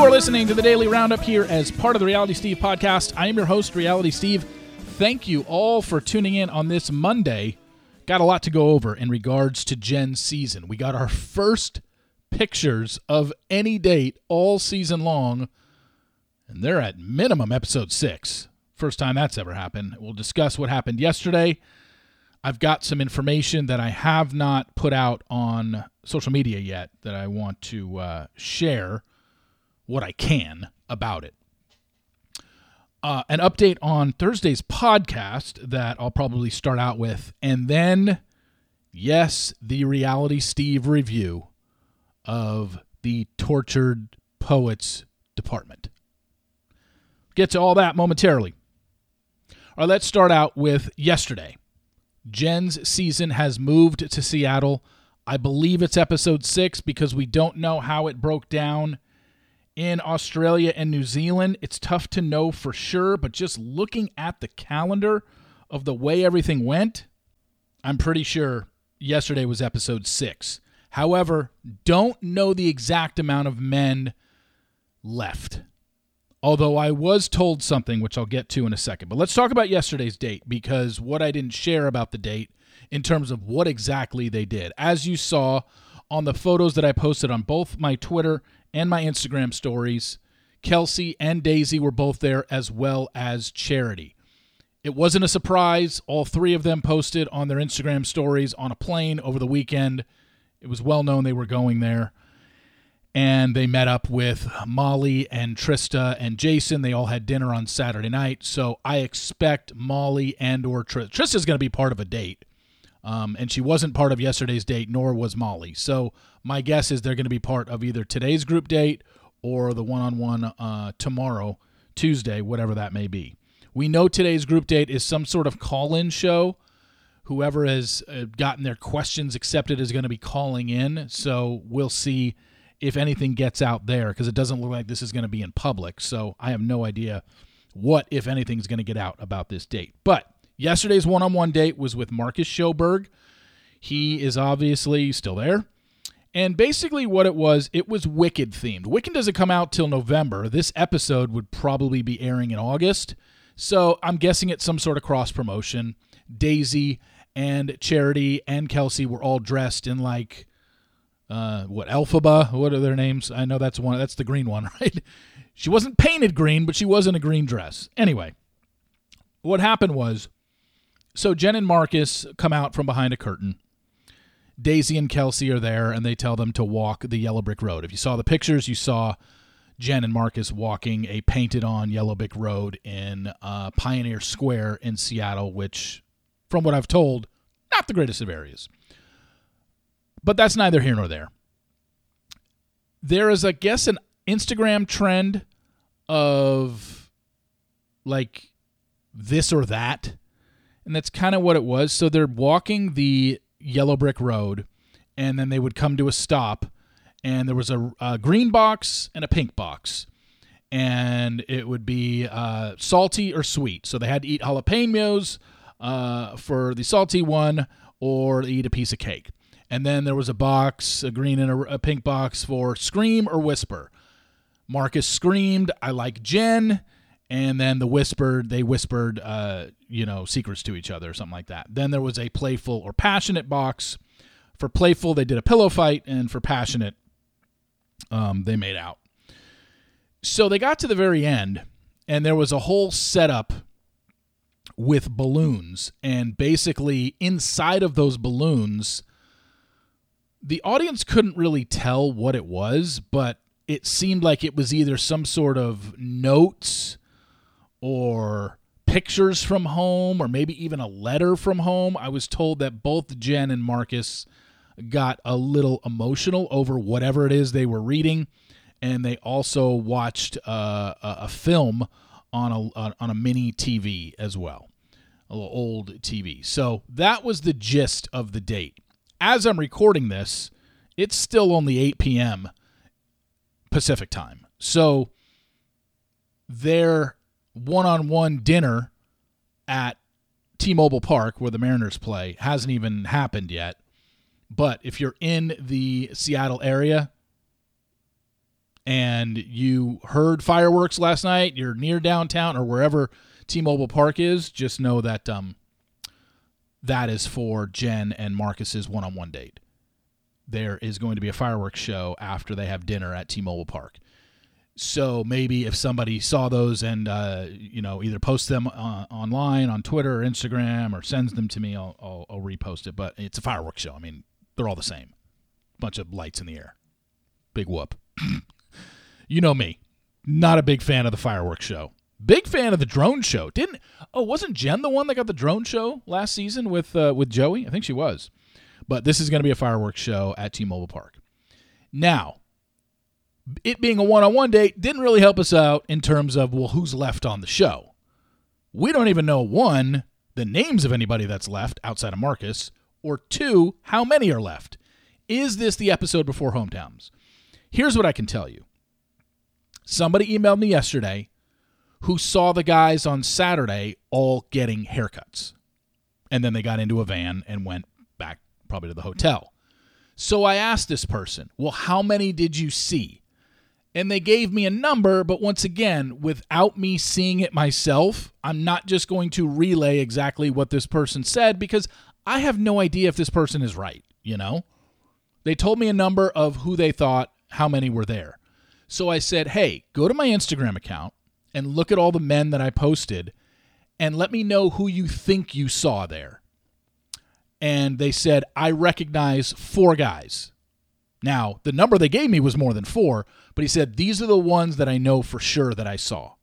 are listening to the Daily Roundup here as part of the Reality Steve podcast. I am your host, Reality Steve. Thank you all for tuning in on this Monday. Got a lot to go over in regards to Jen's season. We got our first pictures of any date all season long, and they're at minimum episode 6. First time that's ever happened. We'll discuss what happened yesterday. I've got some information that I have not put out on social media yet that I want to share what I can about it. An update on Thursday's podcast that I'll probably start out with. And then, yes, the Reality Steve review of the Tortured Poets Department. Get to all that momentarily. All right, let's start out with yesterday. Jen's season has moved to Seattle. I believe it's episode 6 because we don't know how it broke down in Australia and New Zealand. It's tough to know for sure, but just looking at the calendar of the way everything went, I'm pretty sure yesterday was episode 6. However, don't know the exact amount of men left. Although I was told something, which I'll get to in a second. But let's talk about yesterday's date, because what I didn't share about the date in terms of what exactly they did. As you saw on the photos that I posted on both my Twitter and my Instagram stories, Kelsey and Daisy were both there, as well as Charity. It wasn't a surprise. All three of them posted on their Instagram stories on a plane over the weekend. It was well known they were going there. And they met up with Molly and Trista and Jason. They all had dinner on Saturday night. So I expect Molly and or Trista's going to be part of a date. And she wasn't part of yesterday's date, nor was Molly. So my guess is they're going to be part of either today's group date or the one-on-one tomorrow, Tuesday, whatever that may be. We know today's group date is some sort of call-in show. Whoever has gotten their questions accepted is going to be calling in. So we'll see if anything gets out there, because it doesn't look like this is going to be in public. So I have no idea what, if anything, is going to get out about this date. But yesterday's one-on-one date was with Marcus Sjoberg. He is obviously still there. And basically what it was Wicked themed. Wicked doesn't come out till November. This episode would probably be airing in August. So I'm guessing it's some sort of cross-promotion. Daisy and Charity and Kelsey were all dressed in like, Elphaba? What are their names? I know that's one. That's the green one, right? She wasn't painted green, but she was in a green dress. Anyway, what happened was, so Jen and Marcus come out from behind a curtain. Daisy and Kelsey are there, and they tell them to walk the yellow brick road. If you saw the pictures, you saw Jen and Marcus walking a painted-on yellow brick road in Pioneer Square in Seattle, which, from what I've told, not the greatest of areas. But that's neither here nor there. There is, I guess, an Instagram trend of, like, this or that. And that's kind of what it was. So they're walking the yellow brick road, and then they would come to a stop, and there was a green box and a pink box. And it would be salty or sweet. So they had to eat jalapenos for the salty one, or eat a piece of cake. And then there was a box, a green and a pink box for scream or whisper. Marcus screamed, "I like Jen." And then they whispered, secrets to each other or something like that. Then there was a playful or passionate box. For playful, they did a pillow fight. And for passionate, they made out. So they got to the very end, and there was a whole setup with balloons. And basically, inside of those balloons, the audience couldn't really tell what it was, but it seemed like it was either some sort of notes or pictures from home, or maybe even a letter from home. I was told that both Jen and Marcus got a little emotional over whatever it is they were reading, and they also watched a film on a mini TV as well, a little old TV. So that was the gist of the date. As I'm recording this, it's still only 8 p.m. Pacific time. So their one-on-one dinner at T-Mobile Park, where the Mariners play, hasn't even happened yet. But if you're in the Seattle area, and you heard fireworks last night, you're near downtown or wherever T-Mobile Park is, just know that that is for Jen and Marcus's one-on-one date. There is going to be a fireworks show after they have dinner at T-Mobile Park. So maybe if somebody saw those and either post them online on Twitter or Instagram or sends them to me, I'll repost it. But it's a fireworks show. I mean, they're all the same. Bunch of lights in the air. Big whoop. You know me. Not a big fan of the fireworks show. Big fan of the drone show. Wasn't Jen the one that got the drone show last season with Joey? I think she was. But this is going to be a fireworks show at T-Mobile Park. Now, it being a one-on-one date didn't really help us out in terms of, well, who's left on the show. We don't even know, one, the names of anybody that's left outside of Marcus, or two, how many are left. Is this the episode before Hometowns? Here's what I can tell you. Somebody emailed me yesterday who saw the guys on Saturday all getting haircuts. And then they got into a van and went back probably to the hotel. So I asked this person, well, how many did you see? And they gave me a number, but once again, without me seeing it myself, I'm not just going to relay exactly what this person said because I have no idea if this person is right, you know? They told me a number of who they thought, how many were there. So I said, hey, go to my Instagram account and look at all the men that I posted and let me know who you think you saw there. And they said, I recognize 4 guys. Now, the number they gave me was more than 4, but he said, these are the ones that I know for sure that I saw.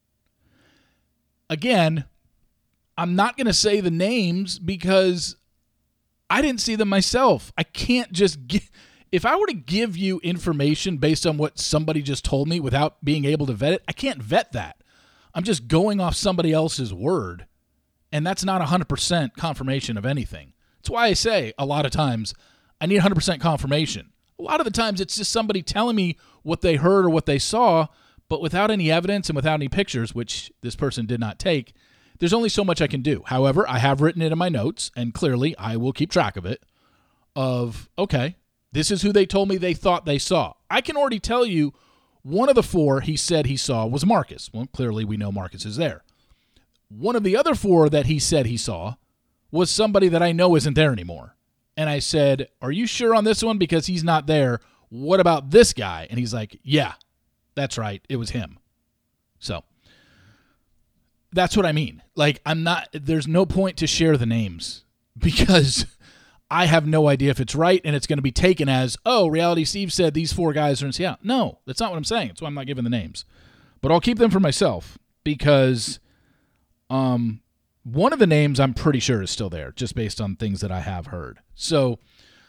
Again, I'm not going to say the names because I didn't see them myself. I can't just if I were to give you information based on what somebody just told me without being able to vet it, I can't vet that. I'm just going off somebody else's word, and that's not 100% confirmation of anything. That's why I say a lot of times I need 100% confirmation. A lot of the times it's just somebody telling me what they heard or what they saw, but without any evidence and without any pictures, which this person did not take, there's only so much I can do. However, I have written it in my notes, and clearly I will keep track of it, of, okay, this is who they told me they thought they saw. I can already tell you one of the 4 he said he saw was Marcus. Well, clearly we know Marcus is there. One of the other 4 that he said he saw was somebody that I know isn't there anymore. And I said, are you sure on this one? Because he's not there. What about this guy? And he's like, yeah, that's right. It was him. So that's what I mean. Like, there's no point to share the names because I have no idea if it's right and it's going to be taken as, oh, Reality Steve said these 4 guys are in Seattle. No, that's not what I'm saying. That's why I'm not giving the names. But I'll keep them for myself because one of the names I'm pretty sure is still there just based on things that I have heard. So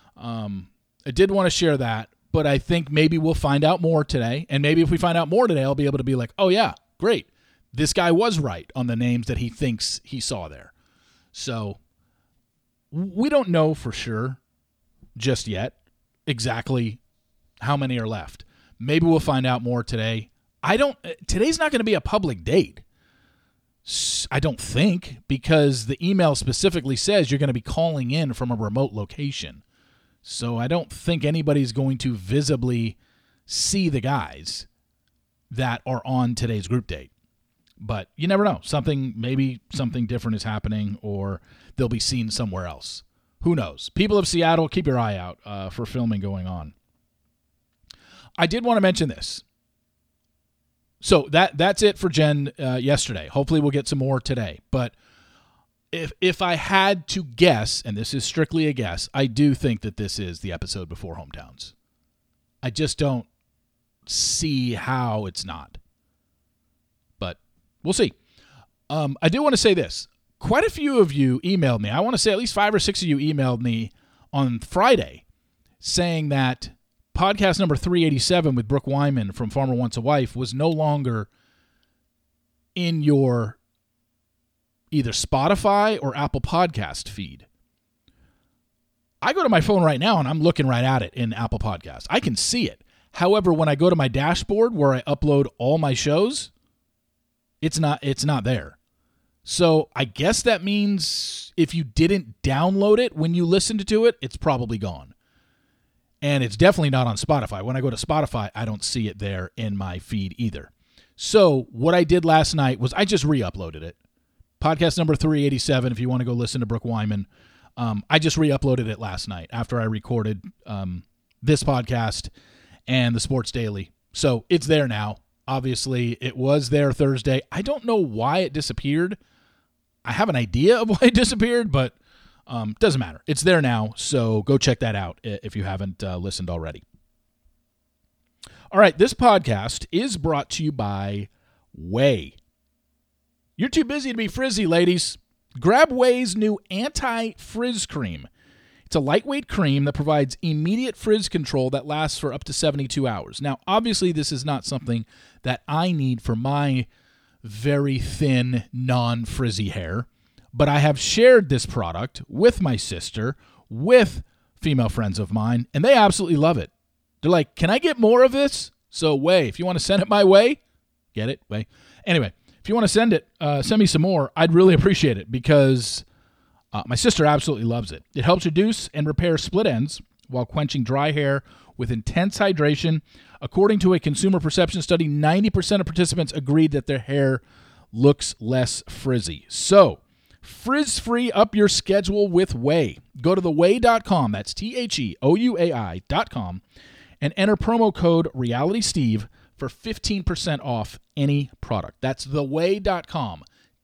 I did want to share that, but I think maybe we'll find out more today. And maybe if we find out more today, I'll be able to be like, oh, yeah, great. This guy was right on the names that he thinks he saw there. So we don't know for sure just yet exactly how many are left. Maybe we'll find out more today. Today's not going to be a public date. I don't think, because the email specifically says you're going to be calling in from a remote location. So I don't think anybody's going to visibly see the guys that are on today's group date. But you never know. Maybe something different is happening, or they'll be seen somewhere else. Who knows? People of Seattle, keep your eye out for filming going on. I did want to mention this. So that's it for Jen yesterday. Hopefully we'll get some more today. But if I had to guess, and this is strictly a guess, I do think that this is the episode before Hometowns. I just don't see how it's not. But we'll see. I do want to say this. Quite a few of you emailed me. I want to say at least 5 or 6 of you emailed me on Friday saying that podcast number 387 with Brooke Wyman from Farmer Wants a Wife was no longer in your either Spotify or Apple Podcast feed. I go to my phone right now and I'm looking right at it in Apple Podcasts. I can see it. However, when I go to my dashboard where I upload all my shows, it's not there. So I guess that means if you didn't download it when you listened to it, it's probably gone. And it's definitely not on Spotify. When I go to Spotify, I don't see it there in my feed either. So what I did last night was I just re-uploaded it. Podcast number 387, if you want to go listen to Brooke Wyman. I just re-uploaded it last night after I recorded this podcast and the Sports Daily. So it's there now. Obviously, it was there Thursday. I don't know why it disappeared. I have an idea of why it disappeared, but doesn't matter. It's there now, so go check that out if you haven't listened already. All right, this podcast is brought to you by Ouai. You're too busy to be frizzy, ladies. Grab Ouai's new anti-frizz cream. It's a lightweight cream that provides immediate frizz control that lasts for up to 72 hours. Now, obviously, this is not something that I need for my very thin, non-frizzy hair. But I have shared this product with my sister, with female friends of mine, and they absolutely love it. They're like, can I get more of this? So, Ouai, if you want to send it my way, get it? Ouai. Anyway, if you want to send it, send me some more. I'd really appreciate it because my sister absolutely loves it. It helps reduce and repair split ends while quenching dry hair with intense hydration. According to a consumer perception study, 90% of participants agreed that their hair looks less frizzy. So, frizz-free up your schedule with Ouai. Go to theouai.com, that's TheOuai.com, and enter promo code RealitySteve for 15% off any product. That's theouai.com,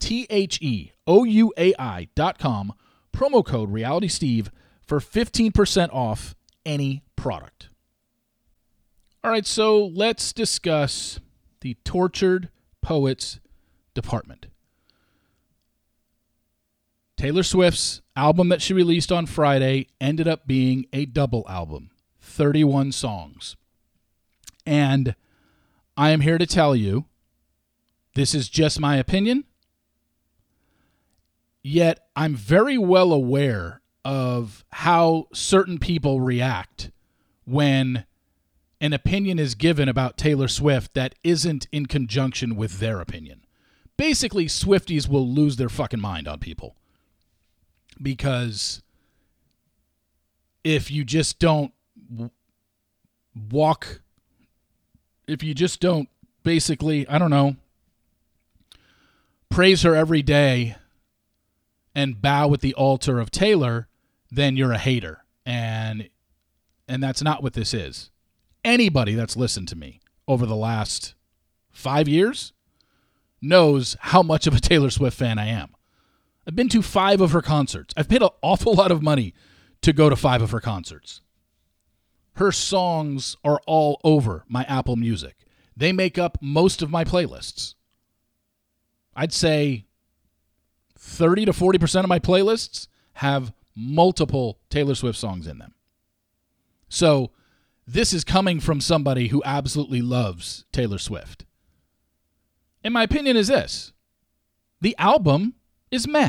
TheOuai.com, promo code RealitySteve for 15% off any product. All right, so let's discuss the Tortured Poets Department. Taylor Swift's album that she released on Friday ended up being a double album, 31 songs. And I am here to tell you, this is just my opinion, yet I'm very well aware of how certain people react when an opinion is given about Taylor Swift that isn't in conjunction with their opinion. Basically, Swifties will lose their fucking mind on people. Because if you just don't basically, I don't know, praise her every day and bow at the altar of Taylor, then you're a hater. And that's not what this is. Anybody that's listened to me over the last 5 years knows how much of a Taylor Swift fan I am. I've been to 5 of her concerts. I've paid an awful lot of money to go to 5 of her concerts. Her songs are all over my Apple Music. They make up most of my playlists. I'd say 30 to 40% of my playlists have multiple Taylor Swift songs in them. So this is coming from somebody who absolutely loves Taylor Swift. And my opinion is this. The album is meh.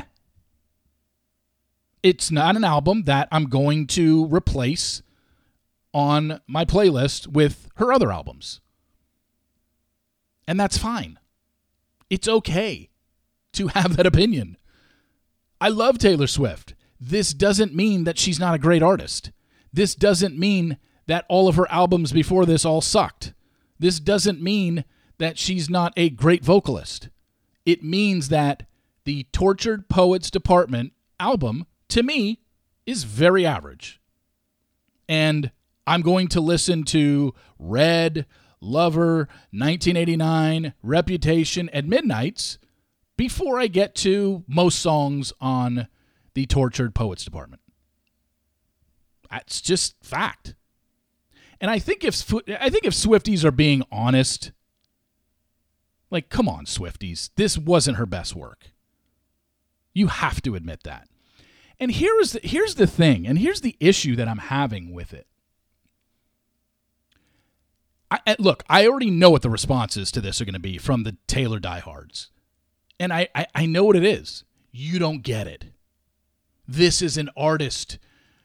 It's not an album that I'm going to replace on my playlist with her other albums. And that's fine. It's okay to have that opinion. I love Taylor Swift. This doesn't mean that she's not a great artist. This doesn't mean that all of her albums before this all sucked. This doesn't mean that she's not a great vocalist. It means that the Tortured Poets Department album, to me, is very average. And I'm going to listen to Red, Lover, 1989, Reputation, and Midnights before I get to most songs on the Tortured Poets Department. That's just fact. And I think if Swifties are being honest, like, come on, Swifties, this wasn't her best work. You have to admit that. And here's the thing, and here's the issue that I'm having with it. Look, I already know what the responses to this are going to be from the Taylor diehards. And I know what it is. You don't get it. This is an artist,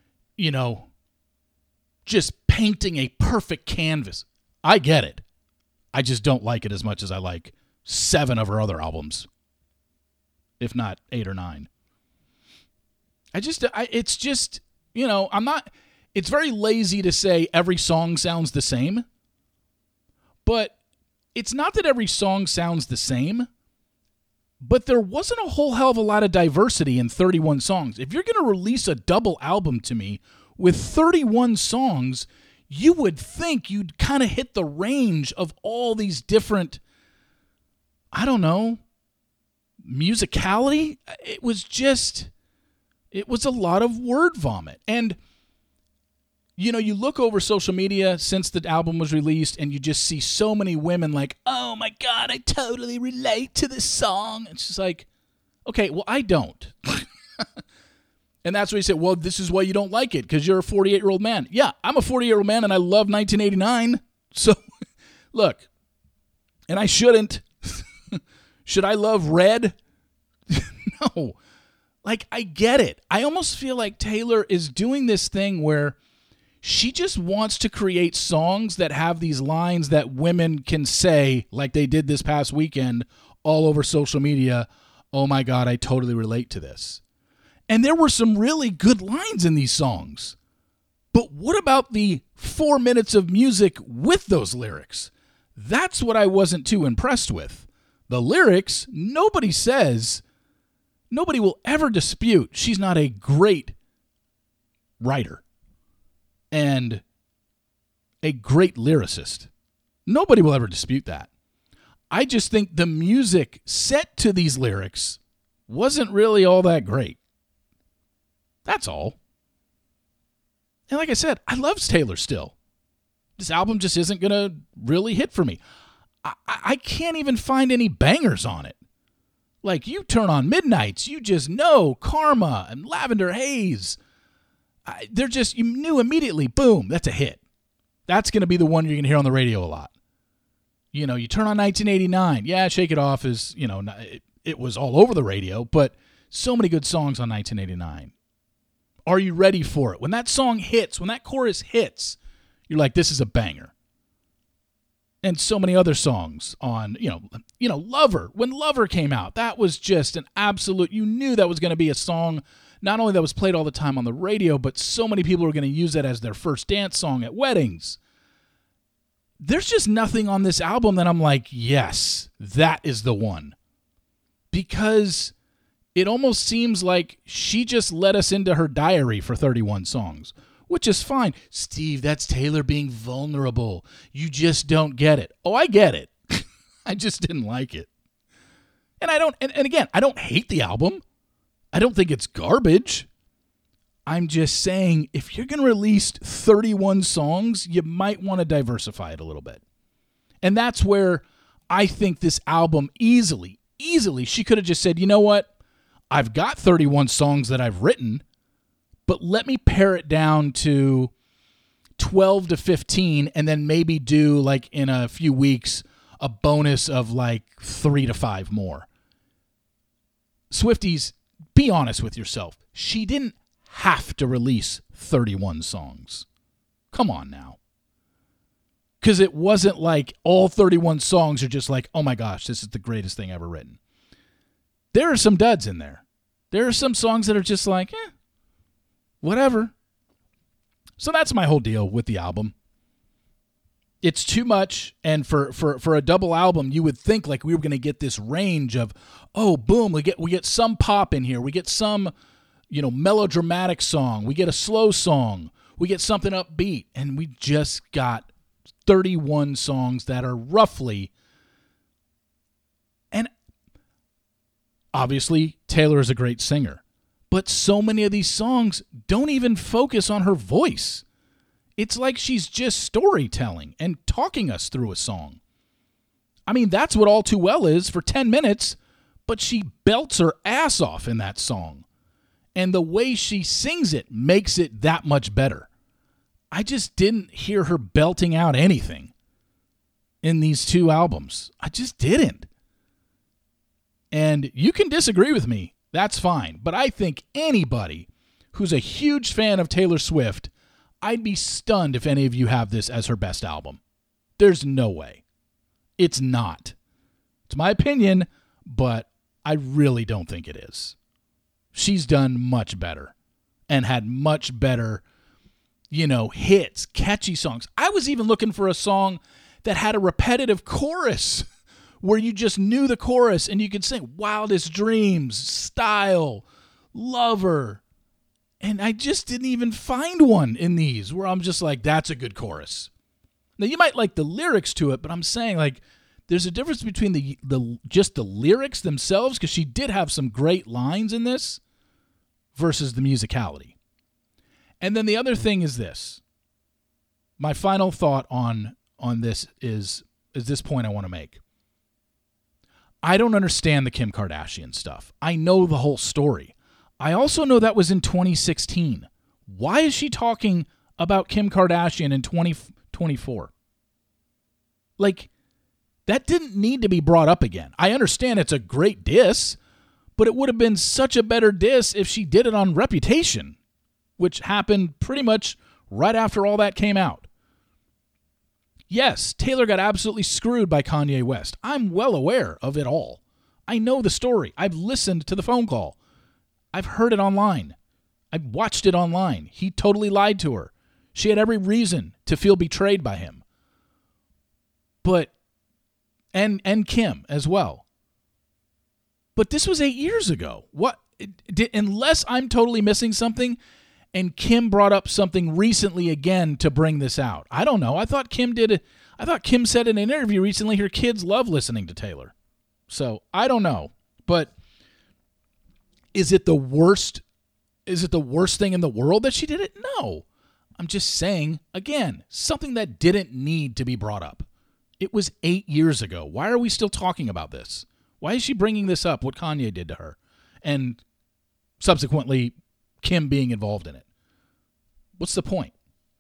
just painting a perfect canvas. I get it. I just don't like it as much as I like 7 of her other albums, if not 8 or 9. I'm not, it's very lazy to say every song sounds the same, but it's not that every song sounds the same, but there wasn't a whole hell of a lot of diversity in 31 songs. If you're going to release a double album to me with 31 songs, you would think you'd kind of hit the range of all these different, I don't know, musicality. It was a lot of word vomit. And, you look over social media since the album was released and you just see so many women like, oh my God, I totally relate to this song. It's just like, okay, well, I don't. And that's why you say, well, this is why you don't like it, because you're a 48-year-old man. Yeah, I'm a 48-year-old man, and I love 1989. So, look, and I shouldn't. Should I love Red? No. Like, I get it. I almost feel like Taylor is doing this thing where she just wants to create songs that have these lines that women can say, like they did this past weekend all over social media. Oh, my God, I totally relate to this. And there were some really good lines in these songs. But what about the 4 minutes of music with those lyrics? That's what I wasn't too impressed with. The lyrics, nobody will ever dispute she's not a great writer and a great lyricist. Nobody will ever dispute that. I just think the music set to these lyrics wasn't really all that great. That's all. And like I said, I love Taylor still. This album just isn't going to really hit for me. I can't even find any bangers on it. Like, you turn on Midnights, you just know Karma and Lavender Haze. You knew immediately, boom, that's a hit. That's going to be the one you're going to hear on the radio a lot. You turn on 1989. Yeah, Shake It Off is, it was all over the radio, but so many good songs on 1989. Are You Ready For It? When that song hits, when that chorus hits, you're like, this is a banger. And so many other songs on, Lover. When Lover came out, that was just an absolute, you knew that was going to be a song, not only that was played all the time on the radio, but so many people were going to use that as their first dance song at weddings. There's just nothing on this album that I'm like, yes, that is the one. Because it almost seems like she just let us into her diary for 31 songs, which is fine. Steve, that's Taylor being vulnerable. You just don't get it. Oh, I get it. I just didn't like it. And again, I don't hate the album. I don't think it's garbage. I'm just saying, if you're going to release 31 songs, you might want to diversify it a little bit. And that's where I think this album easily, she could have just said, you know what? I've got 31 songs that I've written, but let me pare it down to 12 to 15 and then maybe do, like, in a few weeks, a bonus of like 3 to 5 more. Swifties, be honest with yourself. She didn't have to release 31 songs. Come on now. Because it wasn't like all 31 songs are just like, oh my gosh, this is the greatest thing ever written. There are some duds in there. There are some songs that are just like, whatever. So that's my whole deal with the album. It's too much, and for a double album, you would think like we were going to get this range of, oh, boom, we get some pop in here, we get some, melodramatic song, we get a slow song, we get something upbeat, and we just got 31 songs that are roughly. And obviously, Taylor is a great singer, but so many of these songs don't even focus on her voice. It's like she's just storytelling and talking us through a song. I mean, that's what All Too Well is for 10 minutes, but she belts her ass off in that song. And the way she sings it makes it that much better. I just didn't hear her belting out anything in these two albums. I just didn't. And you can disagree with me. That's fine. But I think anybody who's a huge fan of Taylor Swift, I'd be stunned if any of you have this as her best album. There's no way. It's not. It's my opinion, but I really don't think it is. She's done much better and had much better, hits, catchy songs. I was even looking for a song that had a repetitive chorus where you just knew the chorus and you could sing Wildest Dreams, Style, Lover. And I just didn't even find one in these where I'm just like, that's a good chorus. Now, you might like the lyrics to it, but I'm saying, like, there's a difference between the lyrics themselves, because she did have some great lines in this, versus the musicality. And then the other thing is this. My final thought on this is this point I want to make. I don't understand the Kim Kardashian stuff. I know the whole story. I also know that was in 2016. Why is she talking about Kim Kardashian in 2024? Like, that didn't need to be brought up again. I understand it's a great diss, but it would have been such a better diss if she did it on Reputation, which happened pretty much right after all that came out. Yes, Taylor got absolutely screwed by Kanye West. I'm well aware of it all. I know the story. I've listened to the phone call. I've heard it online. I've watched it online. He totally lied to her. She had every reason to feel betrayed by him. But, and Kim as well. But this was 8 years ago. Unless I'm totally missing something, and Kim brought up something recently again to bring this out. I don't know. I thought Kim said in an interview recently her kids love listening to Taylor. So, I don't know. But is it the worst thing in the world that she did it? No. I'm just saying, again, something that didn't need to be brought up. It was 8 years ago. Why are we still talking about this? Why is she bringing this up, what Kanye did to her? And subsequently, Kim being involved in it. What's the point?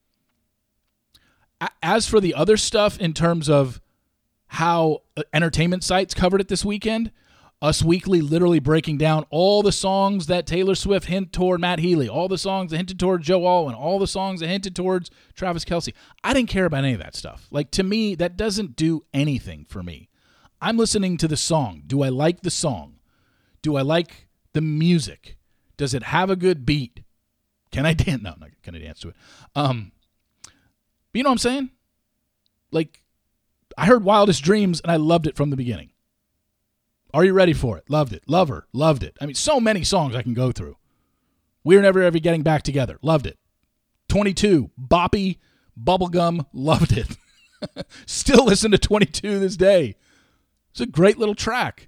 As for the other stuff in terms of how entertainment sites covered it this weekend, Us Weekly literally breaking down all the songs that Taylor Swift hint toward Matt Healy, all the songs that hinted toward Joe Alwyn, all the songs that hinted towards Travis Kelce. I didn't care about any of that stuff. Like, to me, that doesn't do anything for me. I'm listening to the song. Do I like the song? Do I like the music? Does it have a good beat? Can I dance? No, I'm not going to dance to it. But you know what I'm saying? Like, I heard Wildest Dreams, and I loved it from the beginning. Are You Ready For It? Loved it. Lover, loved it. I mean, so many songs I can go through. We're Never Ever Getting Back Together, loved it. 22, Boppy, Bubblegum, loved it. Still listen to 22 this day. It's a great little track.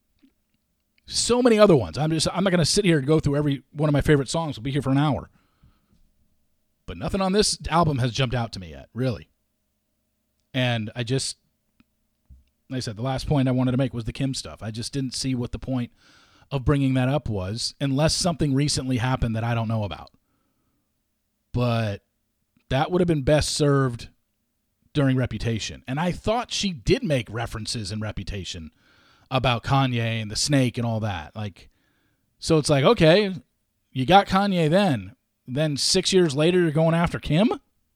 So many other ones. I'm not going to sit here and go through every one of my favorite songs. We'll be here for an hour. But nothing on this album has jumped out to me yet, really. And like I said, the last point I wanted to make was the Kim stuff. I just didn't see what the point of bringing that up was, unless something recently happened that I don't know about. But that would have been best served during Reputation. And I thought she did make references in Reputation about Kanye and the snake and all that. Like, so it's like, okay, you got Kanye then 6 years later you're going after Kim?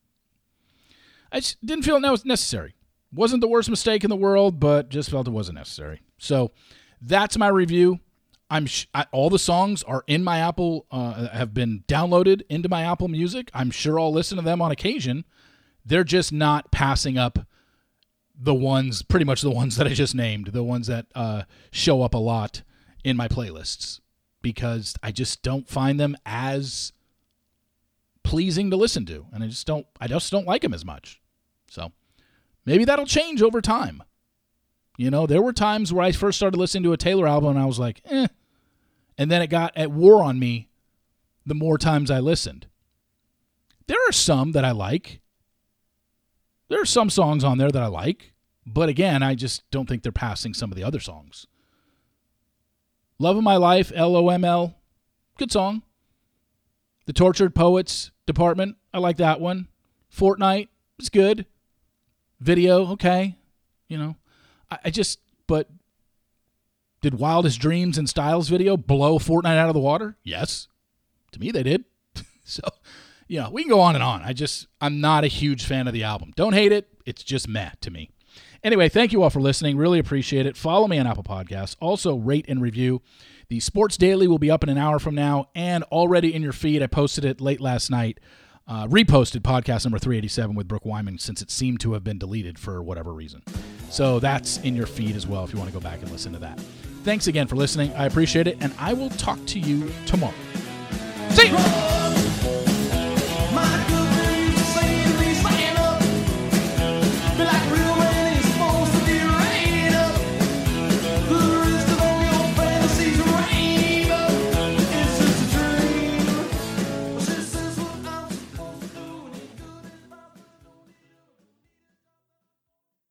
I just didn't feel that was necessary. Wasn't the worst mistake in the world, but just felt it wasn't necessary. So that's my review. All the songs are in my Apple, have been downloaded into my Apple Music. I'm sure I'll listen to them on occasion. They're just not passing up pretty much the ones that I just named, the ones that show up a lot in my playlists, because I just don't find them as pleasing to listen to, and I just don't like them as much. So maybe that'll change over time. You know, there were times where I first started listening to a Taylor album and I was like, and then it got at war on me the more times I listened. There are some that I like. There are some songs on there that I like, but again, I just don't think they're passing some of the other songs. Love of My Life, LOML, good song. The Tortured Poets Department, I like that one. Fortnite, it's good. Video, okay. You know, but did Wildest Dreams and Styles video blow Fortnite out of the water? Yes. To me, they did. So, yeah, we can go on and on. I'm not a huge fan of the album. Don't hate it. It's just meh to me. Anyway, thank you all for listening. Really appreciate it. Follow me on Apple Podcasts. Also, rate and review. The Sports Daily will be up in an hour from now and already in your feed. I posted it late last night. reposted podcast number 387 with Brooke Wyman since it seemed to have been deleted for whatever reason. So that's in your feed as well if you want to go back and listen to that. Thanks again for listening. I appreciate it, and I will talk to you tomorrow. See you!